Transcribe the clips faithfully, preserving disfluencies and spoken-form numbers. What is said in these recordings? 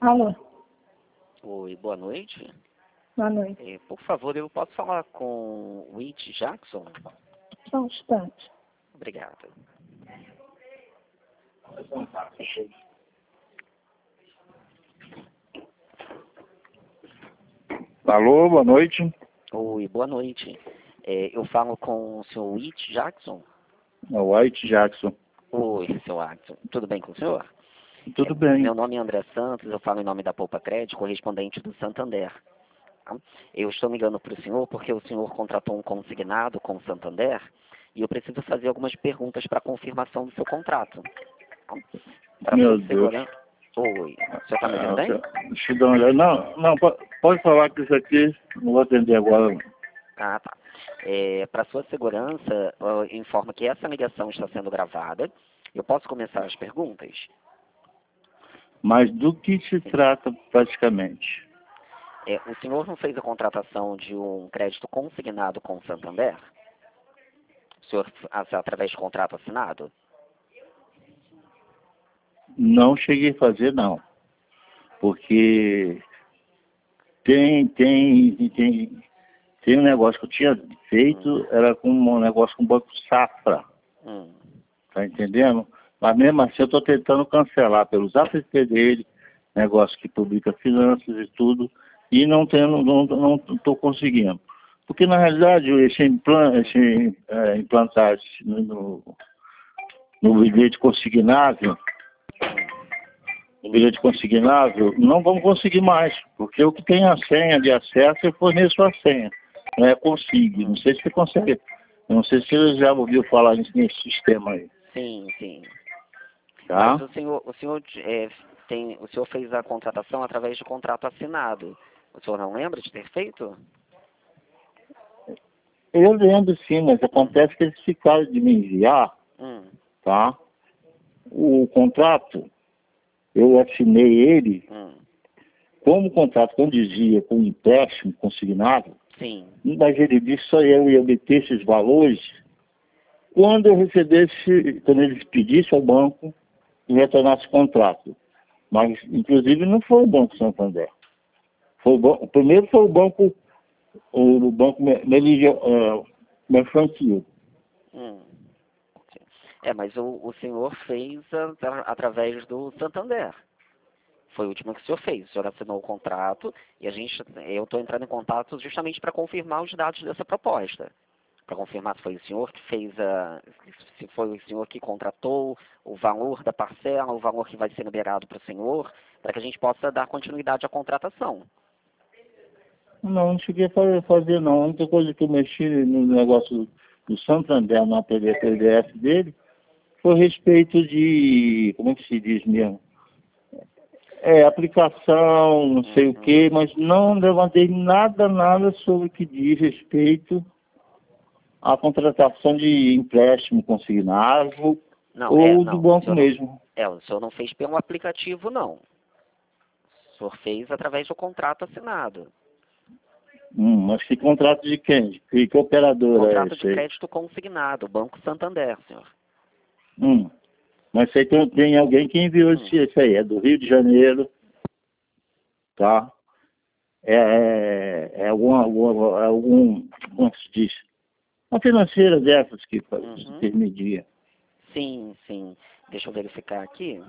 Alô, Oi, boa noite. boa noite. Eh, por favor, eu posso falar com o Whit Jackson? Só um instante. Obrigado. Alô, boa noite. Oi, boa noite. Eh, eu falo com o senhor Whit Jackson? É o White Jackson. Oi, senhor Jackson. Tudo bem com o senhor? Tudo Eh, bem. Meu nome é André Santos, eu falo em nome da Poupa Crédito, correspondente do Santander. Tá? Eu estou ligando para o senhor porque o senhor contratou um consignado com o Santander e eu preciso fazer algumas perguntas para confirmação do seu contrato. Para Meu sua Deus. segurança. Oi, o senhor está me ouvindo Ah, bem? deixa eu dar uma olhada. Não, não, po- pode falar que isso aqui não vou atender agora. Ah, tá. É, para sua segurança, eu informo que essa ligação está sendo gravada. Eu posso começar as perguntas? Mas do que se trata praticamente? É, o senhor não fez a contratação de um crédito consignado com o Santander? O senhor, a- através de contrato assinado? Não cheguei a fazer, não. Porque tem, tem, tem, tem um negócio que eu tinha feito, era com um negócio com o Banco Safra. Hum. Tá entendendo? Mas mesmo assim eu estou tentando cancelar pelos app dele, negócio que publica finanças e tudo, e não tendo, não não estou conseguindo. Porque na realidade esse, implan, esse é, implantar esse no, no, no bilhete consignável, no bilhete consignável, não vamos conseguir mais, porque o que tem a senha de acesso, eu forneço a senha. Não é consigo. Não sei se você consegue. Não sei se você já ouviu falar nesse, nesse sistema aí. Sim, sim. Tá? Mas o senhor, o senhor é, tem, o senhor fez a contratação através de contrato assinado. O senhor não lembra de ter feito? Eu lembro sim, mas acontece que eles ficaram de me enviar, Hum. tá? O contrato, eu assinei ele, Hum. como o contrato condizia com o empréstimo consignado, Sim. mas ele disse só eu ia obter esses valores quando eu recebesse, quando eles pedissem ao banco e retornasse o contrato. Mas, inclusive, não foi o Banco Santander. Foi o, banco, o primeiro foi o banco, o, o banco Meligio, uh, mercantil. Hum. É, mas o, o senhor fez a- através do Santander. Foi o último que o senhor fez. O senhor assinou o contrato e a gente, eu estou entrando em contato justamente para confirmar os dados dessa proposta. Para confirmar se foi o senhor que fez a, se foi o senhor que contratou, o valor da parcela, o valor que vai ser liberado para o senhor, para que a gente possa dar continuidade à contratação. Não, não cheguei a fazer, fazer não. A única coisa que eu mexi no negócio do Santander, na P D F dele, foi a respeito de, como é que se diz mesmo? É, aplicação, não sei o quê, mas não levantei nada, nada sobre o que diz respeito à contratação de empréstimo consignado Não, é, ou do não. O banco senhor não, mesmo. é, o senhor não fez pelo aplicativo, não. O senhor fez através do contrato assinado. Hum, mas que contrato de quem? Que, que operadora é Contrato de esse aí? crédito consignado, Banco Santander, senhor. Hum, mas sei que tem alguém que enviou Hum. esse, esse aí, é do Rio de Janeiro, tá? É, é, é algum, algum, algum, como é que se diz? Uma financeira dessas que faz- Uhum. intermedia. Sim, sim. Deixa eu verificar aqui.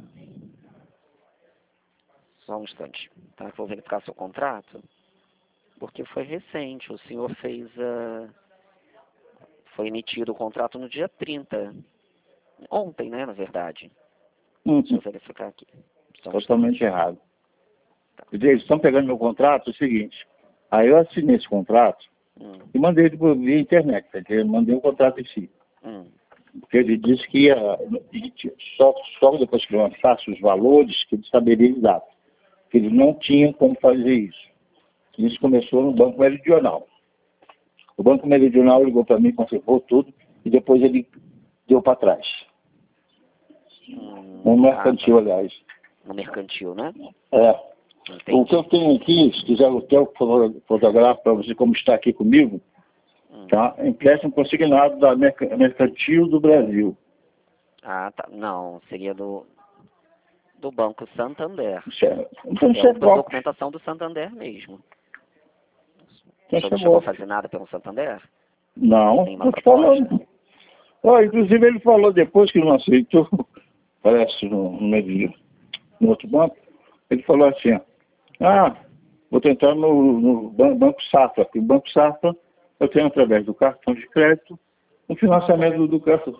Só um instante, tá? Vou verificar seu contrato, porque foi recente. O senhor fez a... Foi emitido o contrato no dia trinta. Ontem, né, na verdade. Deixa Hum, eu verificar aqui. Só um totalmente instante. errado. Eles estão pegando meu contrato, é o seguinte. Aí eu assinei esse contrato Hum, e mandei ele por via internet, tá entendendo? Mandei o contrato em si. hum, Porque ele disse que ia, só, só depois que lançasse os valores que ele saberia exato. Que eles não tinham como fazer isso. Isso começou no Banco Meridional. O Banco Meridional ligou para mim, confirmou tudo, e depois ele deu para trás. hum. No Ah, mercantil, tá. aliás. No mercantil, né? É. O que Entendi. eu tenho aqui, se quiser eu até fotografo para você como está aqui comigo, Hum. tá? Empréstimo consignado da Mercantil do Brasil. Ah, tá. Não, seria do... do Banco Santander. Isso é, então isso É é a golpe. documentação do Santander mesmo. Então O isso senhor é não chegou a golpe. fazer nada pelo Santander? Não, Nenhuma tô te proposta? falando. Ó, inclusive ele falou depois que não aceitou, parece no, no, meio de- no outro banco, ele falou assim, ó, ah, vou tentar no, no ban- Banco Safra, porque o Banco Safra eu tenho através do cartão de crédito um financiamento do cartão.